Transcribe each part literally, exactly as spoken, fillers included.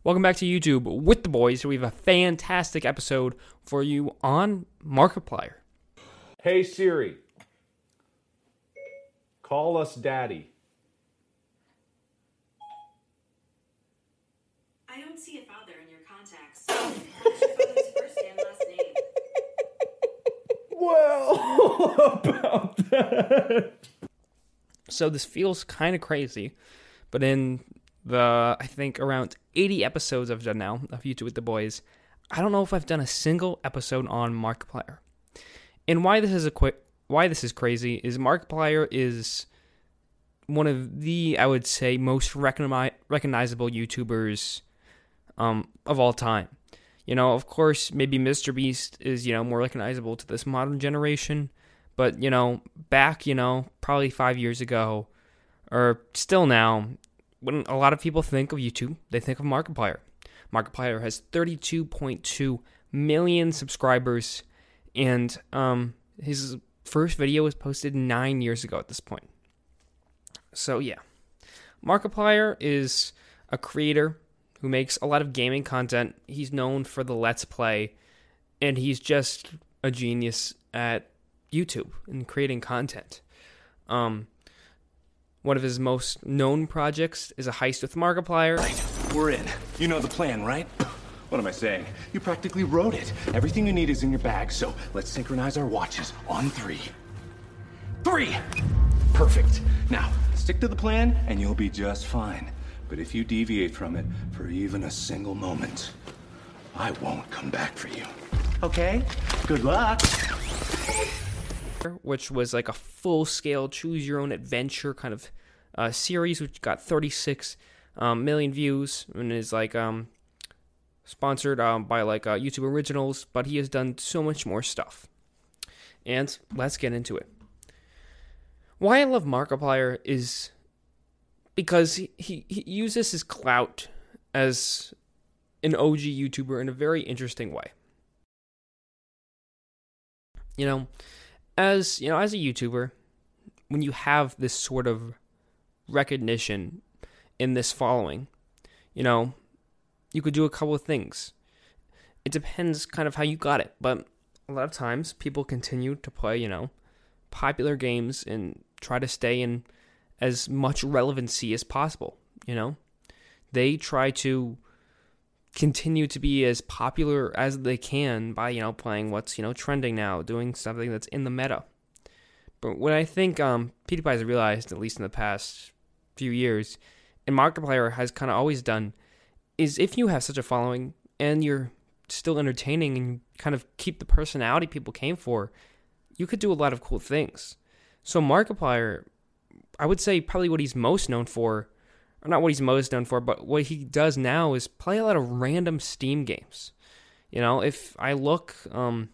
Welcome back to YouTube with the boys. We have a fantastic episode for you on Markiplier. Hey Siri, call us daddy. I don't see a father in your contacts. What's your father's first and last name? Well, about that. So this feels kind of crazy, but in the, I think, around eighty episodes I've done now of YouTube with the boys, I don't know if I've done a single episode on Markiplier. And why this is a quick, why this is crazy is Markiplier is one of the, I would say, most recogni- recognizable YouTubers um, of all time. You know, of course, maybe MrBeast is, you know, more recognizable to this modern generation, but, you know, back, you know, probably five years ago, or still now, when a lot of people think of YouTube, they think of Markiplier. Markiplier has thirty-two point two million subscribers, and um, his first video was posted nine years ago at this point. So yeah, Markiplier is a creator who makes a lot of gaming content. He's known for the Let's Play, and he's just a genius at YouTube and creating content. Um, one of his most known projects is A Heist with Markiplier. Right, we're in. You know the plan, right? What am I saying? You practically wrote it. Everything you need is in your bag, so let's synchronize our watches on three. Three! Perfect. Now, stick to the plan, and you'll be just fine. But if you deviate from it for even a single moment, I won't come back for you. Okay? Good luck! Which was like a full-scale choose-your-own-adventure kind of uh, series, which got thirty-six um, million views and is like um, sponsored um, by like uh, YouTube Originals. But he has done so much more stuff, and let's get into it. Why I love Markiplier is because he, he, he uses his clout as an O G YouTuber in a very interesting way. You know. As you know, as a YouTuber, when you have this sort of recognition in this following, you know, you could do a couple of things. It depends kind of how you got it, but a lot of times people continue to play, you know, popular games and try to stay in as much relevancy as possible, you know. They try to continue to be as popular as they can by, you know, playing what's, you know, trending now, doing something that's in the meta. But what I think um, PewDiePie has realized, at least in the past few years, and Markiplier has kind of always done, is if you have such a following and you're still entertaining and you kind of keep the personality people came for, you could do a lot of cool things. So Markiplier, I would say probably what he's most known for, or not what he's most known for, but what he does now is play a lot of random Steam games. You know, if I look um,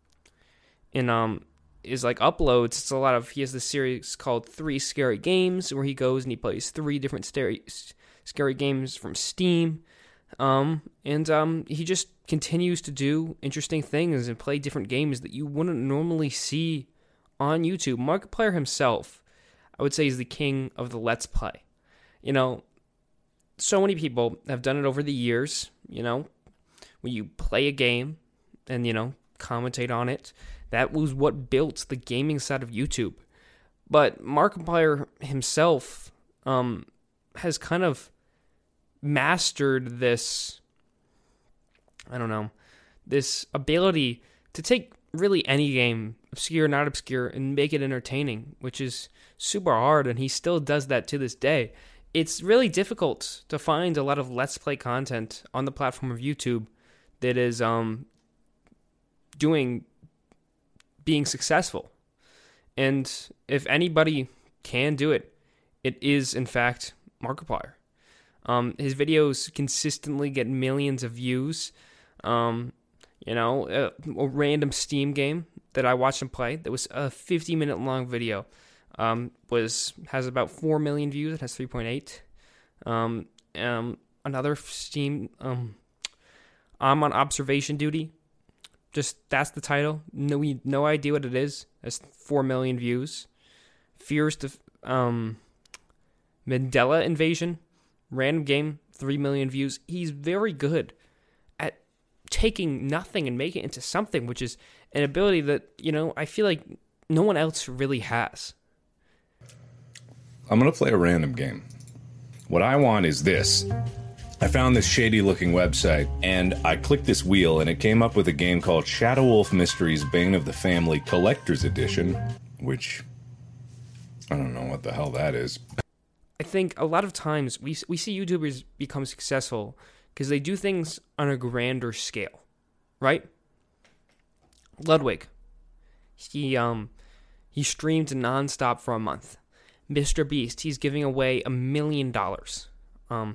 in um, his like uploads, it's a lot of, he has this series called Three Scary Games, where he goes and he plays three different scary, scary games from Steam. Um, and um, he just continues to do interesting things and play different games that you wouldn't normally see on YouTube. Markiplier himself, I would say, is the king of the Let's Play. You know, so many people have done it over the years, you know, when you play a game and, you know, commentate on it. That was what built the gaming side of YouTube. But Markiplier himself um, has kind of mastered this, I don't know, this ability to take really any game, obscure, not obscure, and make it entertaining, which is super hard, and he still does that to this day. It's really difficult to find a lot of Let's Play content on the platform of YouTube that is um, doing, being successful. And if anybody can do it, it is, in fact, Markiplier. Um, his videos consistently get millions of views. Um, you know, a, a random Steam game that I watched him play that was a fifty-minute long video. Um, was has about four million views. It has three point eight. Um, um, another Steam. Um, I'm on observation duty. Just that's the title. No, we no idea what it is. It's four million views. Fears to um, Mandela Invasion, random game, three million views. He's very good at taking nothing and making it into something, which is an ability that, you know, I feel like no one else really has. I'm going to play a random game. What I want is this. I found this shady-looking website, and I clicked this wheel, and it came up with a game called Shadow Wolf Mysteries Bane of the Family Collector's Edition, which I don't know what the hell that is. I think a lot of times we we see YouTubers become successful because they do things on a grander scale, right? Ludwig, he um he streamed nonstop for a month. Mister Beast, he's giving away a million dollars. Um,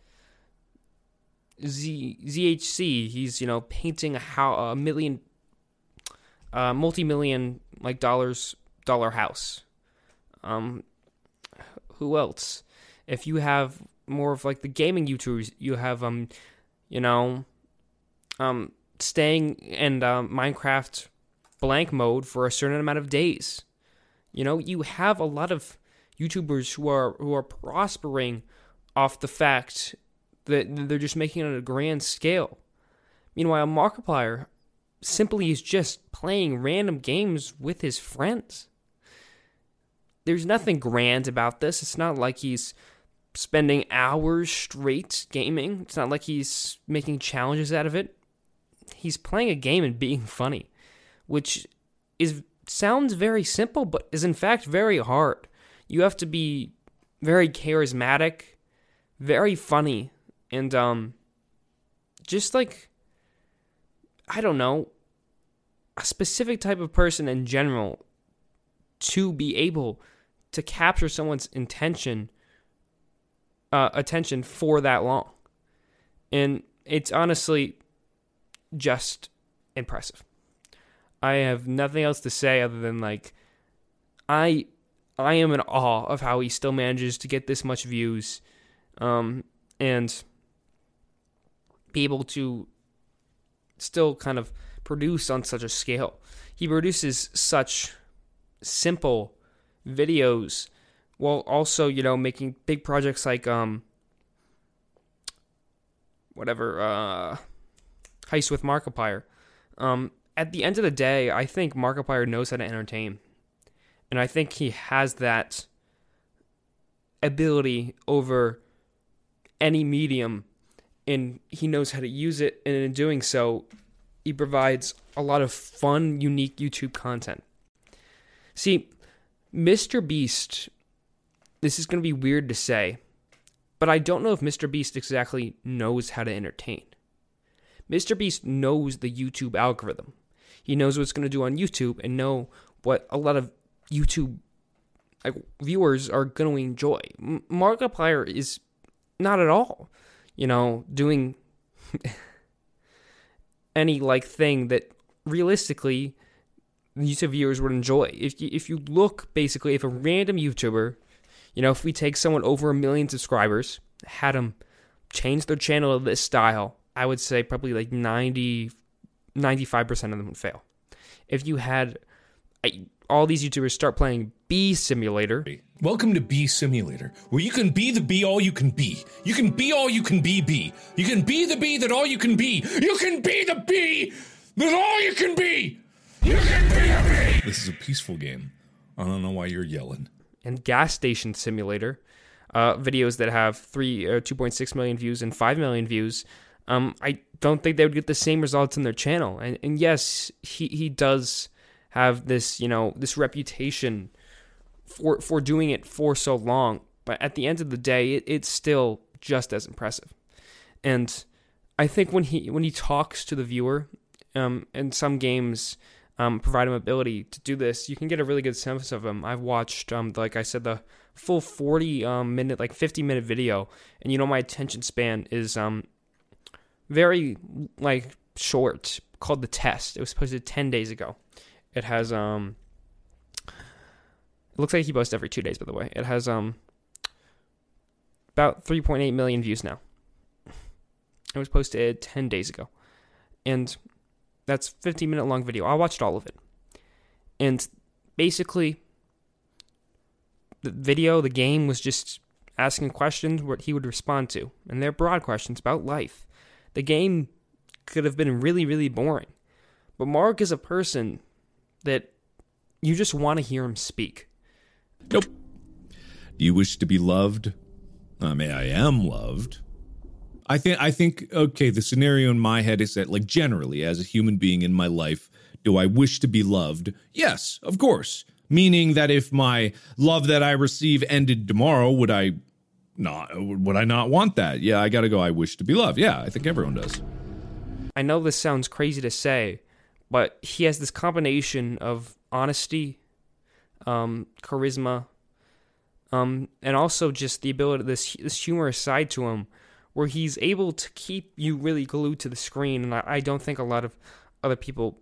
Z ZHC, he's you know painting a how a million, uh, multi-million like dollars dollar house. Um. Who else? If you have more of like the gaming YouTubers, you have um, you know, um, staying in uh, Minecraft blank mode for a certain amount of days. You know, you have a lot of YouTubers who are who are prospering off the fact that they're just making it on a grand scale. Meanwhile, Markiplier simply is just playing random games with his friends. There's nothing grand about this. It's not like he's spending hours straight gaming. It's not like he's making challenges out of it. He's playing a game and being funny, which is sounds very simple, but is in fact very hard. You have to be very charismatic, very funny, and um, just like, I don't know, a specific type of person in general to be able to capture someone's intention, uh, attention for that long. And it's honestly just impressive. I have nothing else to say other than like, I, I am in awe of how he still manages to get this much views, um, and be able to still kind of produce on such a scale. He produces such simple videos while also, you know, making big projects like um whatever uh Heist with Markiplier. Um at the end of the day, I think Markiplier knows how to entertain. And I think he has that ability over any medium, and he knows how to use it, and in doing so, he provides a lot of fun, unique YouTube content. See, Mister Beast, this is going to be weird to say, but I don't know if Mister Beast exactly knows how to entertain. Mister Beast knows the YouTube algorithm. He knows what's going to do on YouTube and know what a lot of YouTube like, viewers are going to enjoy. M- Markiplier is not at all, you know, doing any like thing that realistically YouTube viewers would enjoy. If you, if you look, basically, if a random YouTuber, you know, if we take someone over a million subscribers, had them change their channel to this style, I would say probably like ninety, ninety-five percent of them would fail. If you had I, all these YouTubers start playing Bee Simulator. Welcome to Bee Simulator, where you can be the bee all you can be. You can be all you can be bee. You can be the bee that all you can be. You can be the bee that all you can be. You can be a bee. This is a peaceful game. I don't know why you're yelling. And Gas Station Simulator, uh, videos that have three, uh, two point six million views and five million views. Um, I don't think they would get the same results in their channel. And, and yes, he, he does have this, you know, this reputation for for doing it for so long. But at the end of the day, it, it's still just as impressive. And I think when he when he talks to the viewer, um, and some games um, provide him ability to do this, you can get a really good sense of him. I've watched, um, like I said, the full forty um, minute, like fifty minute video, and you know my attention span is um very like short. Called The Test. It was posted ten days ago. It has um. It looks like he posts every two days, by the way. It has um about three point eight million views now. It was posted ten days ago. And that's a fifteen minute long video. I watched all of it. And basically, the video, the game was just asking questions what he would respond to, and they're broad questions about life. The game could have been really, really boring. But Mark is a person that you just want to hear him speak. Nope. Do you wish to be loved? I mean, I am loved. I think, I think, okay, the scenario in my head is that, like, generally, as a human being in my life, do I wish to be loved? Yes, of course. Meaning that if my love that I receive ended tomorrow, would I not, would I not want that? Yeah, I gotta go, I wish to be loved. Yeah, I think everyone does. I know this sounds crazy to say, but he has this combination of honesty, um, charisma, um, and also just the ability, this this humorous side to him, where he's able to keep you really glued to the screen. And I, I don't think a lot of other people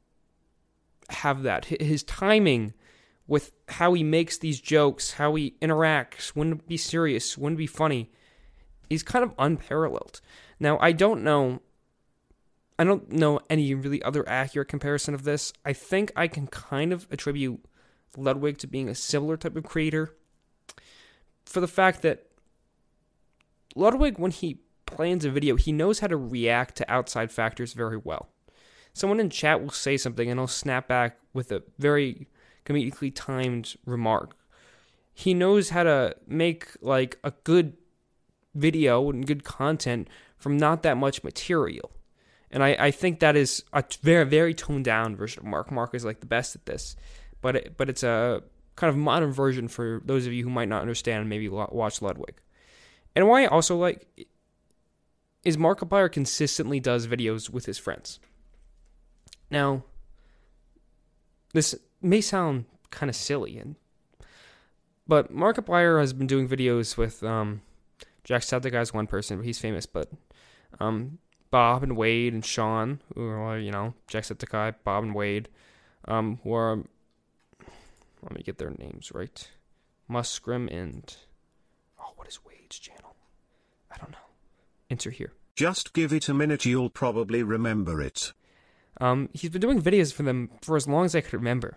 have that. His timing with how he makes these jokes, how he interacts, when to be serious, when to be funny, is kind of unparalleled. Now, I don't know, I don't know any really other accurate comparison of this. I think I can kind of attribute Ludwig to being a similar type of creator for the fact that Ludwig, when he plans a video, he knows how to react to outside factors very well. Someone in chat will say something and he'll snap back with a very comedically timed remark. He knows how to make like a good video and good content from not that much material. And I, I think that is a very, very toned down version of Mark. Mark is like the best at this. But it, but it's a kind of modern version for those of you who might not understand and maybe watch Ludwig. And why I also like is Markiplier consistently does videos with his friends. Now, this may sound kind of silly, and but Markiplier has been doing videos with um, Jacksepticeye is one person, but he's famous. But um, Bob and Wade and Sean, who are, you know, Jacksepticeye, Bob and Wade, um, who are, let me get their names right, Muscrim and, oh, what is Wade's channel? I don't know. Enter here. Just give it a minute, you'll probably remember it. Um, he's been doing videos for them for as long as I could remember.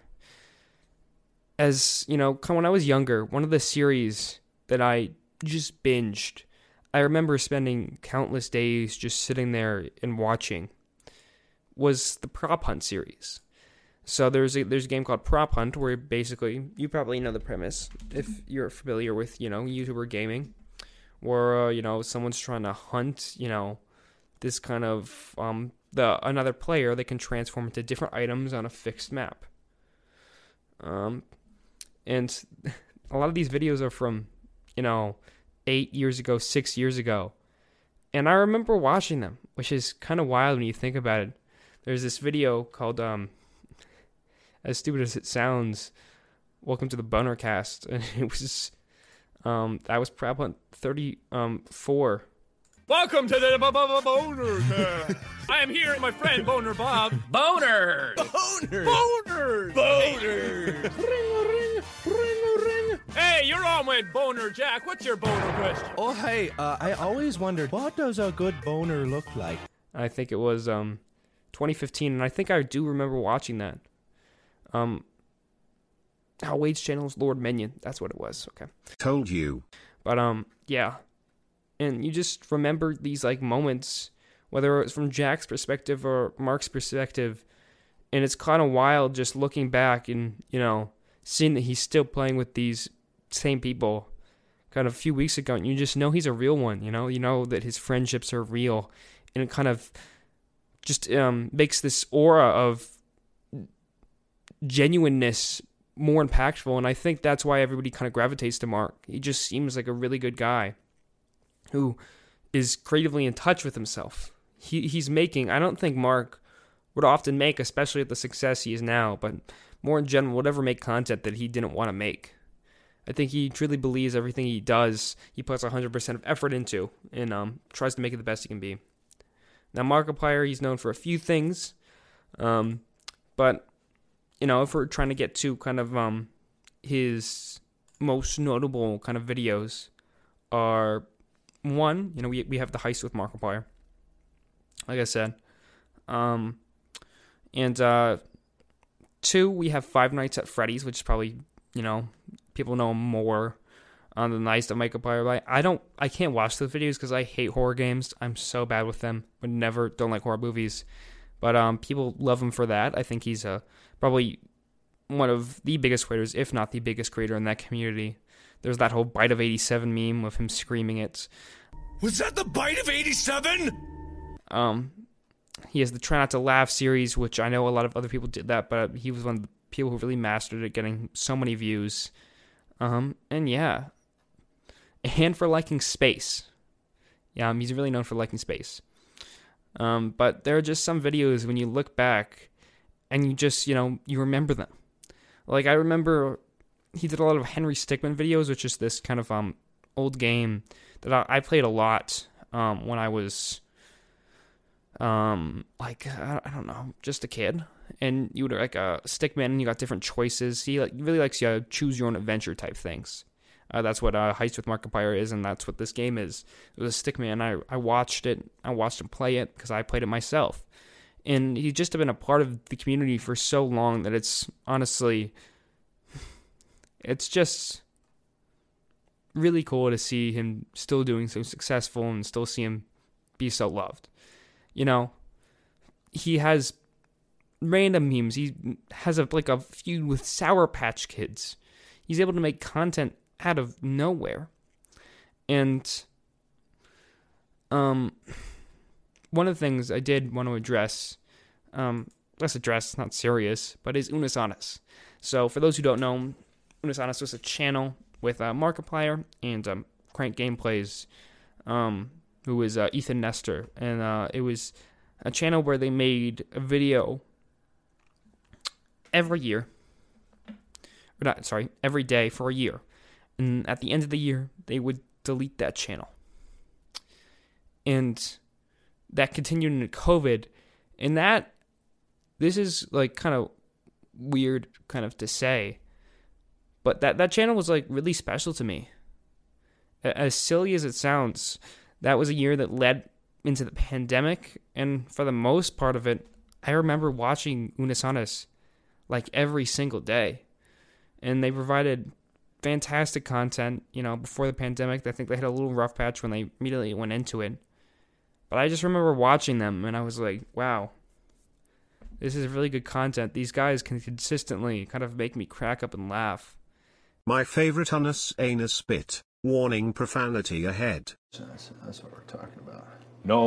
As, you know, when I was younger, one of the series that I just binged, I remember spending countless days just sitting there and watching, was the Prop Hunt series. So there's a, there's a game called Prop Hunt where basically, you probably know the premise, if you're familiar with, you know, YouTuber gaming, where, uh, you know, someone's trying to hunt, you know, this kind of, um, the another player that can transform into different items on a fixed map. Um, and a lot of these videos are from, you know, eight years ago, six years ago. And I remember watching them, which is kind of wild when you think about it. There's this video called, um, as stupid as it sounds, Welcome to the Bonercast. And it was, um, that was Prop Hunt thirty-four. Welcome to the Boner. I am here with my friend Boner Bob. Boner. Boner. Boner. Boner. Ring, ring, ring. Hey, you're on with Boner Jack. What's your boner question? Oh, hey, uh, I always wondered, what does a good boner look like? I think it was um, twenty fifteen, and I think I do remember watching that. Um, oh, Wade's channel is Lord Minion. That's what it was. Okay. Told you. But um, yeah. And you just remember these, like, moments, whether it's from Jack's perspective or Mark's perspective, and it's kind of wild just looking back and, you know, seeing that he's still playing with these same people kind of a few weeks ago, and you just know he's a real one, you know? You know that his friendships are real, and it kind of just um, makes this aura of genuineness more impactful, and I think that's why everybody kind of gravitates to Mark. He just seems like a really good guy who is creatively in touch with himself. He he's making, I don't think Mark would often make, especially at the success he is now, but more in general, would ever make content that he didn't want to make. I think he truly believes everything he does, he puts one hundred percent of effort into, and um, tries to make it the best he can be. Now, Markiplier, he's known for a few things, um, but, you know, if we're trying to get to kind of um, his most notable kind of videos are, one, you know, we we have the heist with Markiplier, like I said. Um, and uh, two, we have Five Nights at Freddy's, which is probably, you know, people know more on the Night of Markiplier. I don't, I can't watch those videos because I hate horror games. I'm so bad with them. Would never, don't like horror movies. But um, people love him for that. I think he's uh, probably one of the biggest creators, if not the biggest creator in that community. There's that whole Bite of eighty-seven meme with him screaming it. Was that the Bite of eighty-seven? Um, he has the Try Not to Laugh series, which I know a lot of other people did that, but he was one of the people who really mastered it, getting so many views. Um, and yeah. And for liking space. Yeah, um, he's really known for liking space. Um, but there are just some videos when you look back and you just, you know, you remember them. Like, I remember he did a lot of Henry Stickmin videos, which is this kind of um old game that I, I played a lot um when I was um like I, I don't know, just a kid. And you would like a stickman, and you got different choices. He like really likes you uh, choose your own adventure type things. Uh, that's what uh, Heist with Markiplier is, and that's what this game is. It was a stickman. I I watched it. I watched him play it because I played it myself. And he's just been a part of the community for so long that it's honestly, it's just really cool to see him still doing so successful and still see him be so loved. You know, he has random memes. He has a like a feud with Sour Patch Kids. He's able to make content out of nowhere. And um, one of the things I did want to address, um, let's address, not serious, but is Unus Annus. So for those who don't know, Unus Annus was a channel with uh, Markiplier and um, Crank Gameplays, um, who is uh, Ethan Nestor. And uh, it was a channel where they made a video every year, or not, sorry, every day for a year. And at the end of the year, they would delete that channel. And that continued into COVID. And that, this is like kind of weird kind of to say, but that, that channel was like really special to me. As silly as it sounds, that was a year that led into the pandemic. And for the most part of it, I remember watching Unus Annus like every single day. And they provided fantastic content, you know, before the pandemic. I think they had a little rough patch when they immediately went into it. But I just remember watching them, and I was like, wow, this is really good content. These guys can consistently kind of make me crack up and laugh. My favorite Unus Annus bit. Warning, profanity ahead. That's, that's what we're talking about. No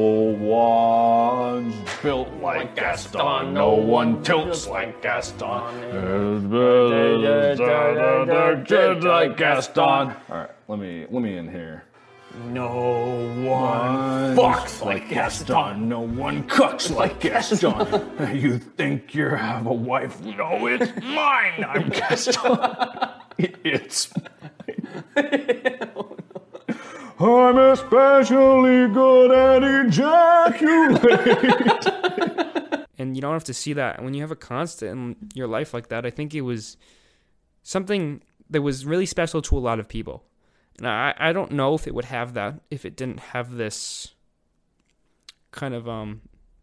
one's built like Gaston. No one tilts like Gaston. Kids like Gaston. All right, let me let me in here. No one fucks like Gaston. No one cooks like Gaston. You think you have a wife? No, it's mine. I'm Gaston. It's mine. I'm especially good at ejaculate. And you don't have to see that. When you have a constant in your life like that, I think it was something that was really special to a lot of people. And I, I don't know if it would have that if it didn't have this kind of um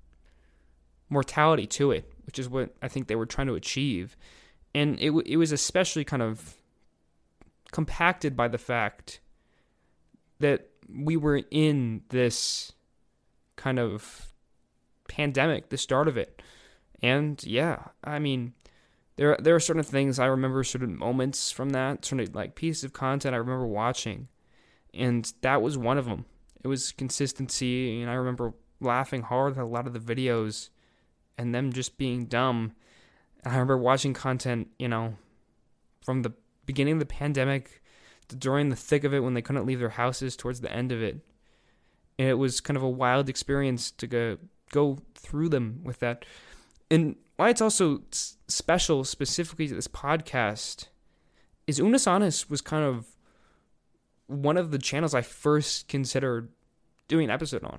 mortality to it, which is what I think they were trying to achieve. And it it was especially kind of compacted by the fact that we were in this kind of pandemic, the start of it. And yeah, I mean, there there are certain things I remember, certain moments from that, certain like pieces of content I remember watching, and that was one of them. It was consistency, and I remember laughing hard at a lot of the videos, and them just being dumb. And I remember watching content, you know, from the beginning of the pandemic to during the thick of it when they couldn't leave their houses towards the end of it. And it was kind of a wild experience to go go through them with that. And why it's also special specifically to this podcast is Unus Annus was kind of one of the channels I first considered doing an episode on.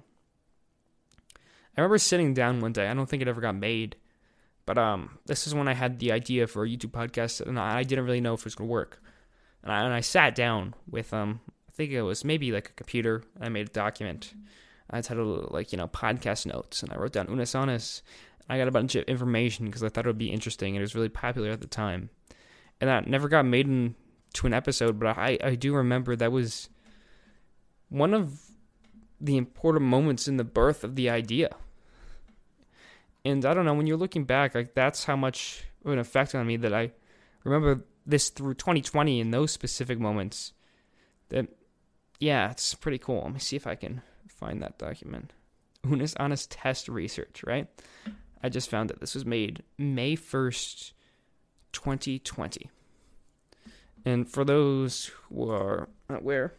I remember sitting down one day, I don't think it ever got made, but um, this is when I had the idea for a YouTube podcast, and I didn't really know if it was going to work. And I, and I sat down with, um, I think it was maybe like a computer, and I made a document. I titled like, you know, podcast notes, and I wrote down Unus Annus. I got a bunch of information because I thought it would be interesting, and it was really popular at the time. And that never got made into to an episode, but I, I do remember that was one of the important moments in the birth of the idea. And I don't know, when you're looking back, like that's how much of an effect on me that I remember this through twenty twenty in those specific moments. That, yeah, it's pretty cool. Let me see if I can find that document. Unus Annus test research, right? I just found that this was made May first, twenty twenty. And for those who are not aware,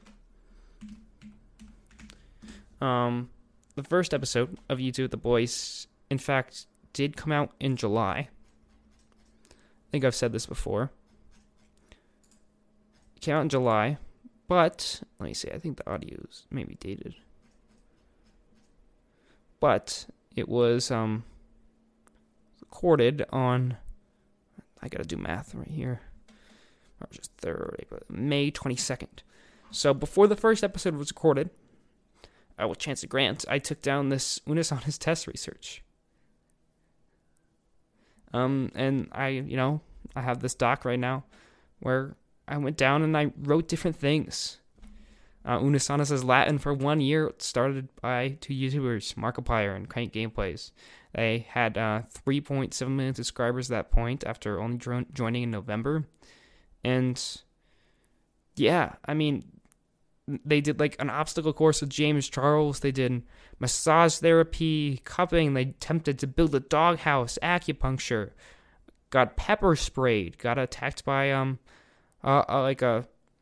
um, the first episode of YouTube with the Boys, in fact, did come out in July. I think I've said this before. It came out in July, but, let me see, I think the audio is maybe dated. But it was um, recorded on, I gotta do math right here, March third, May twenty-second. So before the first episode was recorded, uh, with Chance of Grant, I took down this Unus Annus test research. Um, and I, you know, I have this doc right now where I went down and I wrote different things. Uh, Unus Annus is Latin for one year. It started by two YouTubers, Markiplier and Crank Gameplays. They had uh, three point seven million subscribers at that point after only dro- joining in November. And yeah, I mean, they did like an obstacle course with James Charles. They did massage therapy, cupping. They attempted to build a doghouse, acupuncture. Got pepper sprayed. Got attacked by um, uh, uh like a,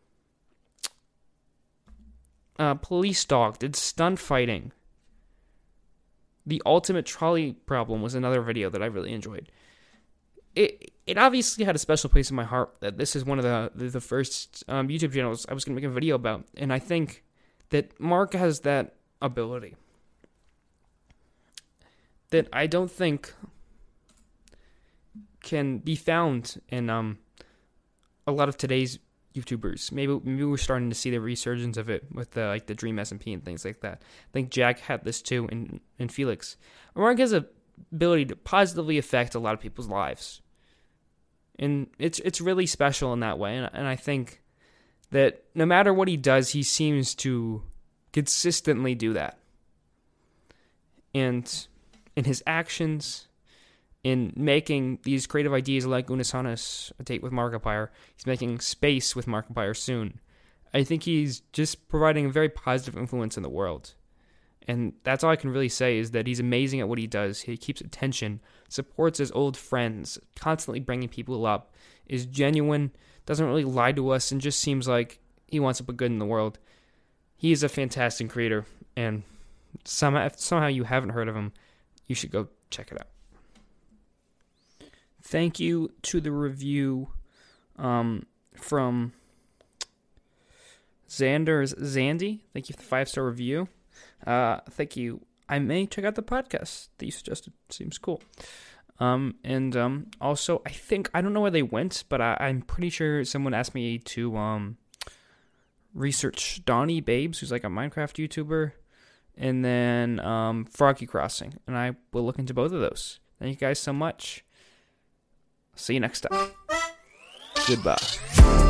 a police dog. Did stunt fighting. The ultimate trolley problem was another video that I really enjoyed. It it obviously had a special place in my heart that this is one of the the, the first um, YouTube channels I was going to make a video about, and I think that Mark has that ability that I don't think can be found in um a lot of today's YouTubers. Maybe maybe we're starting to see the resurgence of it with the like the Dream S M P and things like that. I think Jack had this too, and and Felix. Mark has a ability to positively affect a lot of people's lives. And it's it's really special in that way. And, and I think that no matter what he does, he seems to consistently do that. And in his actions, in making these creative ideas like Unus Annus, A Date with Markiplier, he's making Space with Markiplier soon. I think he's just providing a very positive influence in the world. And that's all I can really say is that he's amazing at what he does. He keeps attention, supports his old friends, constantly bringing people up, is genuine, doesn't really lie to us, and just seems like he wants to put good in the world. He is a fantastic creator, and somehow, if somehow you haven't heard of him, you should go check it out. Thank you to the review um, from Xander's Zandy. Thank you for the five-star review. Uh, thank you. I may check out the podcast that you suggested. Seems cool. Um, and um, also, I think, I don't know where they went, but I, I'm pretty sure someone asked me to um, research Donnie Babes, who's like a Minecraft YouTuber, and then um, Froggy Crossing. And I will look into both of those. Thank you guys so much. See you next time. Goodbye.